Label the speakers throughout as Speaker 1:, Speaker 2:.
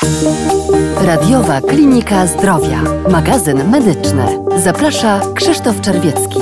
Speaker 1: Radiowa Klinika Zdrowia. Magazyn medyczny. Zaprasza Krzysztof Czerwiecki.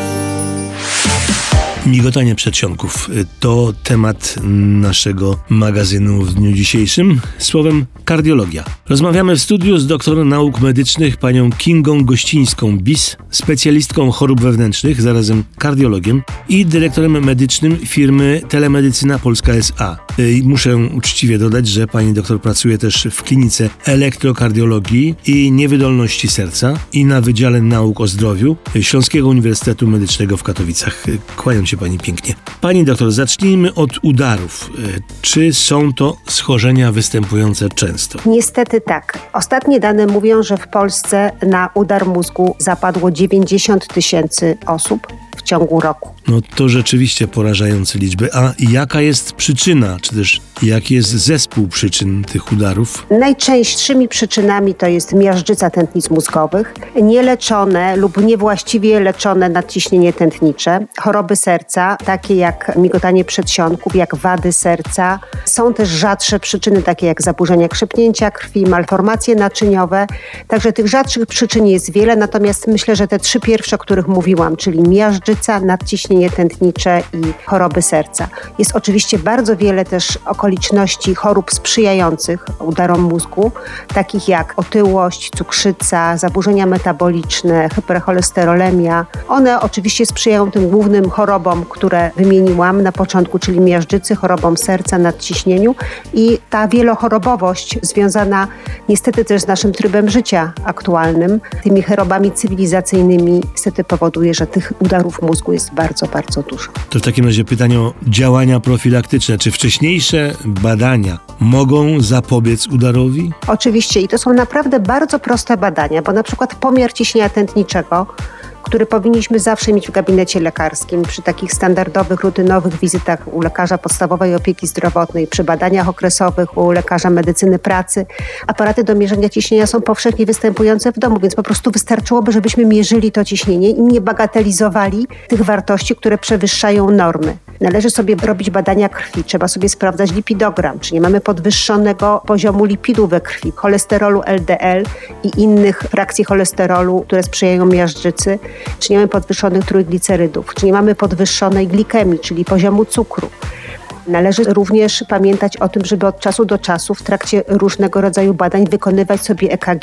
Speaker 2: Migotanie przedsionków to temat naszego magazynu w dniu dzisiejszym. Słowem kardiologia. Rozmawiamy w studiu z doktorem nauk medycznych panią Kingą Gościńską-Bis, specjalistką chorób wewnętrznych, zarazem kardiologiem i dyrektorem medycznym firmy Telemedycyna Polska S.A. Muszę uczciwie dodać, że pani doktor pracuje też w klinice elektrokardiologii i niewydolności serca i na Wydziale Nauk o Zdrowiu Śląskiego Uniwersytetu Medycznego w Katowicach. Kłaniam się pani pięknie. Pani doktor, zacznijmy od udarów. Czy są to schorzenia występujące często?
Speaker 3: Niestety tak. Ostatnie dane mówią, że w Polsce na udar mózgu zapadło 90 000 osób w ciągu roku.
Speaker 2: No to rzeczywiście porażające liczby. A jaka jest przyczyna, czy też jaki jest zespół przyczyn tych udarów?
Speaker 3: Najczęstszymi przyczynami to jest miażdżyca tętnic mózgowych, nieleczone lub niewłaściwie leczone nadciśnienie tętnicze, choroby serca, takie jak migotanie przedsionków, jak wady serca. Są też rzadsze przyczyny, takie jak zaburzenia krzepnięcia krwi, malformacje naczyniowe. Także tych rzadszych przyczyn jest wiele, natomiast myślę, że te trzy pierwsze, o których mówiłam, czyli miażdżyca, nadciśnienie tętnicze i choroby serca. Jest oczywiście bardzo wiele też okoliczności chorób sprzyjających udarom mózgu, takich jak otyłość, cukrzyca, zaburzenia metaboliczne, hipercholesterolemia. One oczywiście sprzyjają tym głównym chorobom, które wymieniłam na początku, czyli miażdżycy, chorobom serca, nadciśnieniu i ta wielochorobowość związana niestety też z naszym trybem życia aktualnym, tymi chorobami cywilizacyjnymi niestety powoduje, że tych udarów mózgu jest bardzo, bardzo dużo.
Speaker 2: To w takim razie pytanie o działania profilaktyczne. Czy wcześniejsze badania mogą zapobiec udarowi?
Speaker 3: Oczywiście i to są naprawdę bardzo proste badania, bo na przykład pomiar ciśnienia tętniczego, który powinniśmy zawsze mieć w gabinecie lekarskim, przy takich standardowych, rutynowych wizytach u lekarza podstawowej opieki zdrowotnej, przy badaniach okresowych u lekarza medycyny pracy. Aparaty do mierzenia ciśnienia są powszechnie występujące w domu, więc po prostu wystarczyłoby, żebyśmy mierzyli to ciśnienie i nie bagatelizowali tych wartości, które przewyższają normy. Należy sobie robić badania krwi, trzeba sobie sprawdzać lipidogram, czy nie mamy podwyższonego poziomu lipidu we krwi, cholesterolu LDL i innych frakcji cholesterolu, które sprzyjają miażdżycy, czy nie mamy podwyższonych trójglicerydów, czy nie mamy podwyższonej glikemii, czyli poziomu cukru. Należy również pamiętać o tym, żeby od czasu do czasu w trakcie różnego rodzaju badań wykonywać sobie EKG,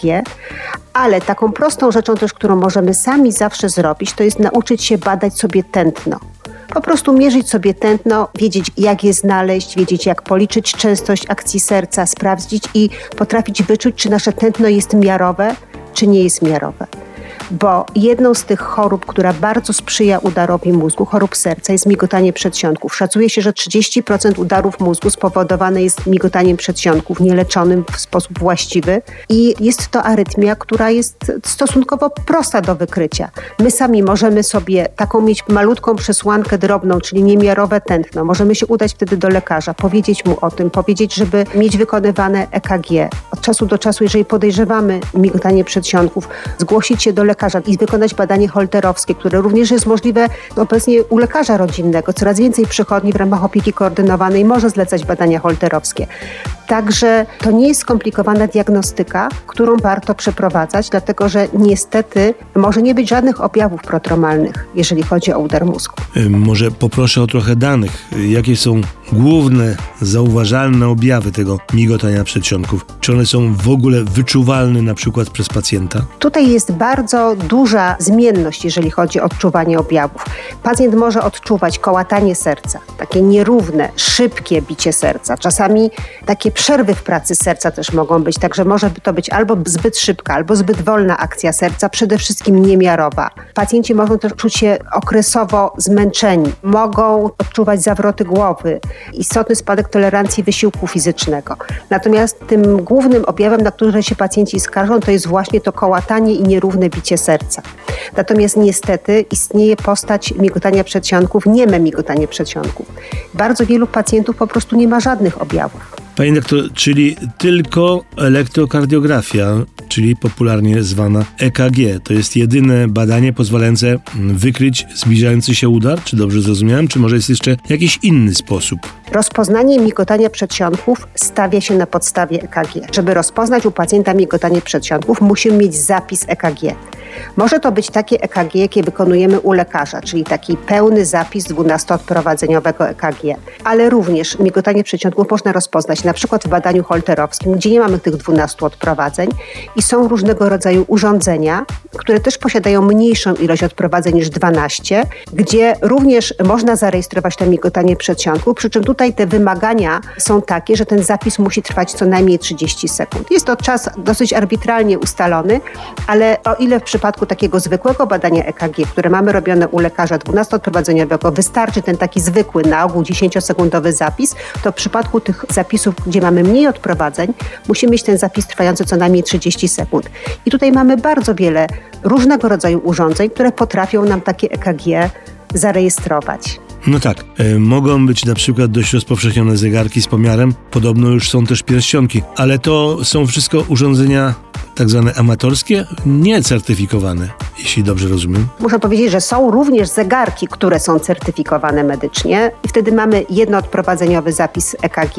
Speaker 3: ale taką prostą rzeczą też, którą możemy sami zawsze zrobić, to jest nauczyć się badać sobie tętno. Po prostu mierzyć sobie tętno, wiedzieć jak je znaleźć, wiedzieć jak policzyć częstość akcji serca, sprawdzić i potrafić wyczuć, czy nasze tętno jest miarowe, czy nie jest miarowe. Bo jedną z tych chorób, która bardzo sprzyja udarowi mózgu, chorób serca, jest migotanie przedsionków. Szacuje się, że 30% udarów mózgu spowodowane jest migotaniem przedsionków, nieleczonym w sposób właściwy i jest to arytmia, która jest stosunkowo prosta do wykrycia. My sami możemy sobie taką mieć malutką przesłankę drobną, czyli niemiarowe tętno. Możemy się udać wtedy do lekarza, powiedzieć mu o tym, powiedzieć, żeby mieć wykonywane EKG. Od czasu do czasu, jeżeli podejrzewamy migotanie przedsionków, zgłosić się do lekarza i wykonać badanie holterowskie, które również jest możliwe obecnie u lekarza rodzinnego. Coraz więcej przychodni w ramach opieki koordynowanej może zlecać badania holterowskie. Także to nie jest skomplikowana diagnostyka, którą warto przeprowadzać, dlatego że niestety może nie być żadnych objawów prodromalnych, jeżeli chodzi o udar mózgu.
Speaker 2: Może poproszę o trochę danych. Jakie są główne, zauważalne objawy tego migotania przedsionków? Czy one są w ogóle wyczuwalne na przykład przez pacjenta?
Speaker 3: Tutaj jest bardzo duża zmienność, jeżeli chodzi o odczuwanie objawów. Pacjent może odczuwać kołatanie serca, takie nierówne, szybkie bicie serca. Czasami takie przerwy w pracy serca też mogą być, także może to być albo zbyt szybka, albo zbyt wolna akcja serca, przede wszystkim niemiarowa. Pacjenci mogą też czuć się okresowo zmęczeni, mogą odczuwać zawroty głowy, istotny spadek tolerancji wysiłku fizycznego. Natomiast tym głównym objawem, na który się pacjenci skarżą, to jest właśnie to kołatanie i nierówne bicie serca. Natomiast niestety istnieje postać migotania przedsionków, nieme migotanie przedsionków. Bardzo wielu pacjentów po prostu nie ma żadnych objawów.
Speaker 2: Pani doktor, czyli tylko elektrokardiografia, czyli popularnie zwana EKG, to jest jedyne badanie pozwalające wykryć zbliżający się udar? Czy dobrze zrozumiałem? Czy może jest jeszcze jakiś inny sposób?
Speaker 3: Rozpoznanie migotania przedsionków stawia się na podstawie EKG. Żeby rozpoznać u pacjenta migotanie przedsionków, musimy mieć zapis EKG. Może to być takie EKG, jakie wykonujemy u lekarza, czyli taki pełny zapis 12-odprowadzeniowego EKG. Ale również migotanie przedsionków można rozpoznać na przykład w badaniu holterowskim, gdzie nie mamy tych 12 odprowadzeń i są różnego rodzaju urządzenia, które też posiadają mniejszą ilość odprowadzeń niż 12, gdzie również można zarejestrować to migotanie przedsionków, przy czym tutaj te wymagania są takie, że ten zapis musi trwać co najmniej 30 sekund. Jest to czas dosyć arbitralnie ustalony, ale o ile w przypadku takiego zwykłego badania EKG, które mamy robione u lekarza 12-odprowadzeniowego, wystarczy ten taki zwykły, na ogół 10-sekundowy zapis, to w przypadku tych zapisów, gdzie mamy mniej odprowadzeń, musimy mieć ten zapis trwający co najmniej 30 sekund. I tutaj mamy bardzo wiele różnego rodzaju urządzeń, które potrafią nam takie EKG zarejestrować.
Speaker 2: No tak, mogą być na przykład dość rozpowszechnione zegarki z pomiarem, podobno już są też pierścionki, ale to są wszystko urządzenia tak zwane amatorskie, niecertyfikowane, jeśli dobrze rozumiem.
Speaker 3: Muszę powiedzieć, że są również zegarki, które są certyfikowane medycznie i wtedy mamy jednoodprowadzeniowy zapis EKG.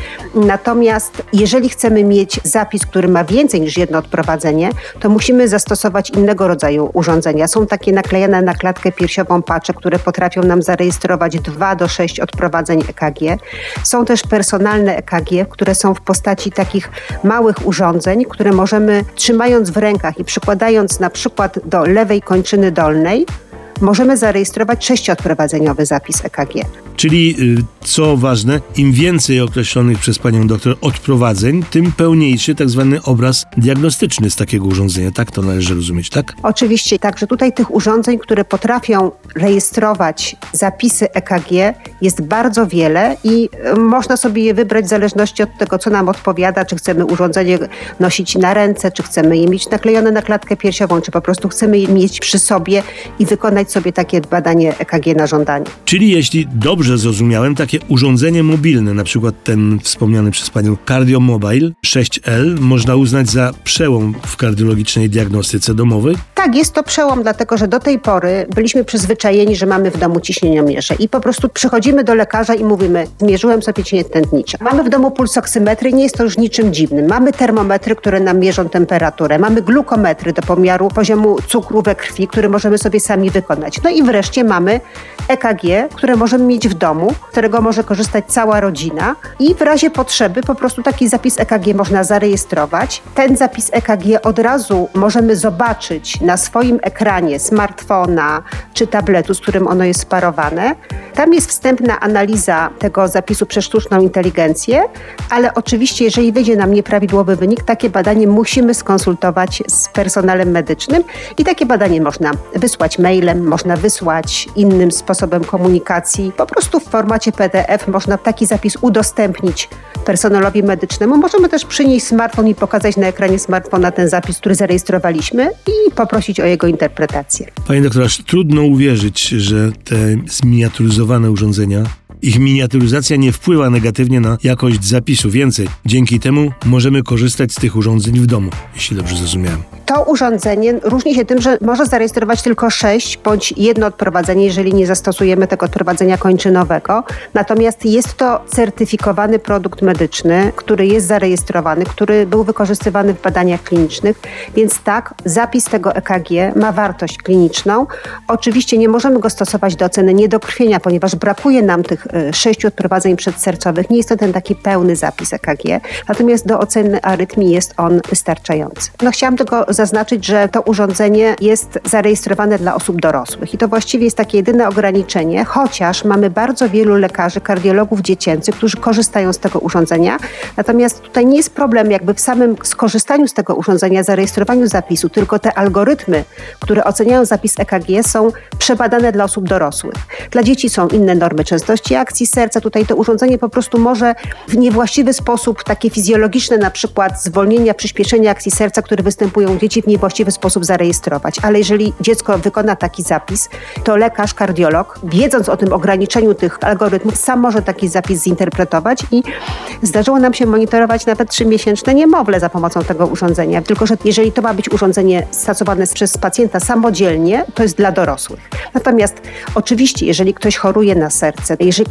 Speaker 3: Natomiast jeżeli chcemy mieć zapis, który ma więcej niż jedno odprowadzenie, to musimy zastosować innego rodzaju urządzenia. Są takie naklejane na klatkę piersiową patche, które potrafią nam zarejestrować 2 do 6 odprowadzeń EKG. Są też personalne EKG, które są w postaci takich małych urządzeń, które możemy trzymając w rękach i przykładając na przykład do lewej kończyny dolnej, możemy zarejestrować 6-odprowadzeniowy zapis EKG.
Speaker 2: Czyli, co ważne, im więcej określonych przez panią doktor odprowadzeń, tym pełniejszy tak zwany obraz diagnostyczny z takiego urządzenia. Tak to należy rozumieć, tak?
Speaker 3: Oczywiście, także tutaj tych urządzeń, które potrafią rejestrować zapisy EKG jest bardzo wiele i można sobie je wybrać w zależności od tego, co nam odpowiada, czy chcemy urządzenie nosić na ręce, czy chcemy je mieć naklejone na klatkę piersiową, czy po prostu chcemy je mieć przy sobie i wykonać sobie takie badanie EKG na żądanie.
Speaker 2: Czyli jeśli dobrze zrozumiałem, takie urządzenie mobilne, na przykład ten wspomniany przez panią Cardiomobile 6L, można uznać za przełom w kardiologicznej diagnostyce domowej?
Speaker 3: Tak, jest to przełom, dlatego że do tej pory byliśmy przyzwyczajeni, że mamy w domu ciśnieniomierze i po prostu przychodzimy do lekarza i mówimy, zmierzyłem sobie ciśnienie tętnicze. Mamy w domu pulsoksymetry i nie jest to już niczym dziwnym. Mamy termometry, które nam mierzą temperaturę. Mamy glukometry do pomiaru poziomu cukru we krwi, który możemy sobie sami wykonać. No i wreszcie mamy EKG, które możemy mieć w domu, z którego może korzystać cała rodzina i w razie potrzeby po prostu taki zapis EKG można zarejestrować. Ten zapis EKG od razu możemy zobaczyć na swoim ekranie smartfona czy tabletu, z którym ono jest sparowane. Tam jest wstępna analiza tego zapisu przez sztuczną inteligencję, ale oczywiście jeżeli wyjdzie nam nieprawidłowy wynik, takie badanie musimy skonsultować z personelem medycznym i takie badanie można wysłać mailem, można wysłać innym sposobem komunikacji. Po prostu w formacie PDF można taki zapis udostępnić personelowi medycznemu. Możemy też przynieść smartfon i pokazać na ekranie smartfona ten zapis, który zarejestrowaliśmy i poprosić o jego interpretację.
Speaker 2: Pani doktor, aż trudno uwierzyć, że te zminiaturyzowane urządzenia, ich miniaturyzacja nie wpływa negatywnie na jakość zapisu. Więcej, dzięki temu możemy korzystać z tych urządzeń w domu, jeśli dobrze zrozumiałem.
Speaker 3: To urządzenie różni się tym, że może zarejestrować tylko 6 bądź 1 odprowadzenie, jeżeli nie zastosujemy tego odprowadzenia kończynowego. Natomiast jest to certyfikowany produkt medyczny, który jest zarejestrowany, który był wykorzystywany w badaniach klinicznych, więc tak, zapis tego EKG ma wartość kliniczną. Oczywiście nie możemy go stosować do oceny niedokrwienia, ponieważ brakuje nam tych 6 odprowadzeń przedsercowych. Nie jest to ten taki pełny zapis EKG, natomiast do oceny arytmii jest on wystarczający. Chciałam tylko zaznaczyć, że to urządzenie jest zarejestrowane dla osób dorosłych i to właściwie jest takie jedyne ograniczenie, chociaż mamy bardzo wielu lekarzy, kardiologów dziecięcych, którzy korzystają z tego urządzenia. Natomiast tutaj nie jest problem jakby w samym skorzystaniu z tego urządzenia, zarejestrowaniu zapisu, tylko te algorytmy, które oceniają zapis EKG, są przebadane dla osób dorosłych. Dla dzieci są inne normy częstości akcji serca. Tutaj to urządzenie po prostu może w niewłaściwy sposób, takie fizjologiczne na przykład zwolnienia, przyspieszenia akcji serca, które występują u dzieci, w niewłaściwy sposób zarejestrować. Ale jeżeli dziecko wykona taki zapis, to lekarz, kardiolog, wiedząc o tym ograniczeniu tych algorytmów, sam może taki zapis zinterpretować i zdarzyło nam się monitorować nawet 3-miesięczne niemowlę za pomocą tego urządzenia. Tylko że jeżeli to ma być urządzenie stosowane przez pacjenta samodzielnie, to jest dla dorosłych. Natomiast oczywiście, jeżeli ktoś choruje na serce, jeżeli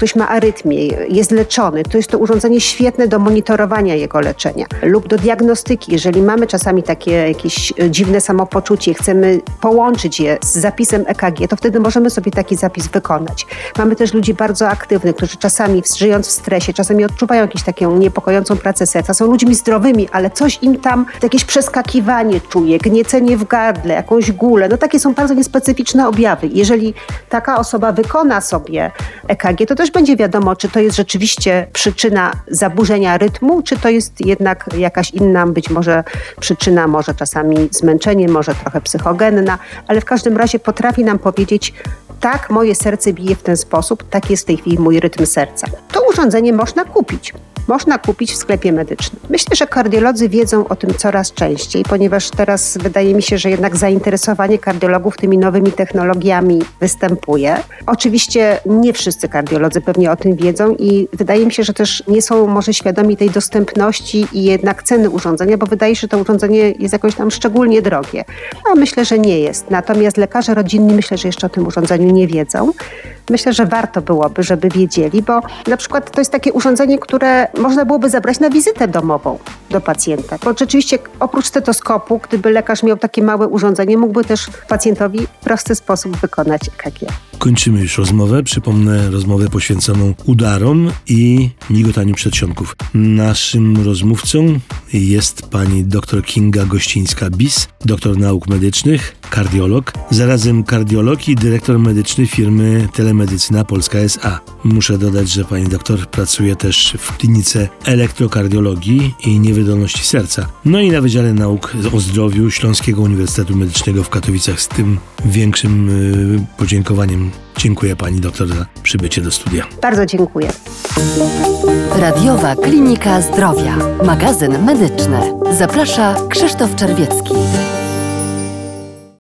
Speaker 3: ktoś ma arytmię, jest leczony, to jest to urządzenie świetne do monitorowania jego leczenia lub do diagnostyki. Jeżeli mamy czasami takie jakieś dziwne samopoczucie, chcemy połączyć je z zapisem EKG, to wtedy możemy sobie taki zapis wykonać. Mamy też ludzi bardzo aktywnych, którzy czasami żyjąc w stresie, czasami odczuwają jakąś taką niepokojącą pracę serca. Są ludźmi zdrowymi, ale coś im tam, jakieś przeskakiwanie czuje, gniecenie w gardle, jakąś gulę. No takie są bardzo niespecyficzne objawy. Jeżeli taka osoba wykona sobie EKG, to też będzie wiadomo, czy to jest rzeczywiście przyczyna zaburzenia rytmu, czy to jest jednak jakaś inna, być może przyczyna, może czasami zmęczenie, może trochę psychogenna, ale w każdym razie potrafi nam powiedzieć, tak, moje serce bije w ten sposób, tak jest w tej chwili mój rytm serca. To urządzenie można kupić. Można kupić w sklepie medycznym. Myślę, że kardiolodzy wiedzą o tym coraz częściej, ponieważ teraz wydaje mi się, że jednak zainteresowanie kardiologów tymi nowymi technologiami występuje. Oczywiście nie wszyscy kardiolodzy pewnie o tym wiedzą i wydaje mi się, że też nie są może świadomi tej dostępności i jednak ceny urządzenia, bo wydaje się, że to urządzenie jest jakoś tam szczególnie drogie. A myślę, że nie jest. Natomiast lekarze rodzinni myślę, że jeszcze o tym urządzeniu nie wiedzą. Myślę, że warto byłoby, żeby wiedzieli, bo na przykład to jest takie urządzenie, które można byłoby zabrać na wizytę domową do pacjenta. Bo rzeczywiście oprócz stetoskopu, gdyby lekarz miał takie małe urządzenie, mógłby też pacjentowi w prosty sposób wykonać EKG.
Speaker 2: Kończymy już rozmowę. Przypomnę rozmowę poświęconą udarom i migotaniu przedsionków. Naszym rozmówcą jest pani dr Kinga Gościńska-Bis, doktor nauk medycznych, kardiolog, zarazem kardiolog i dyrektor medyczny firmy Telemedycyna Polska S.A. Muszę dodać, że pani doktor pracuje też w klinice elektrokardiologii i niewydolności serca. No i na Wydziale Nauk o Zdrowiu Śląskiego Uniwersytetu Medycznego w Katowicach. Z tym większym podziękowaniem dziękuję pani doktor za przybycie do studia.
Speaker 3: Bardzo dziękuję.
Speaker 1: Radiowa Klinika Zdrowia. Magazyn medyczny. Zaprasza Krzysztof Czerwiecki.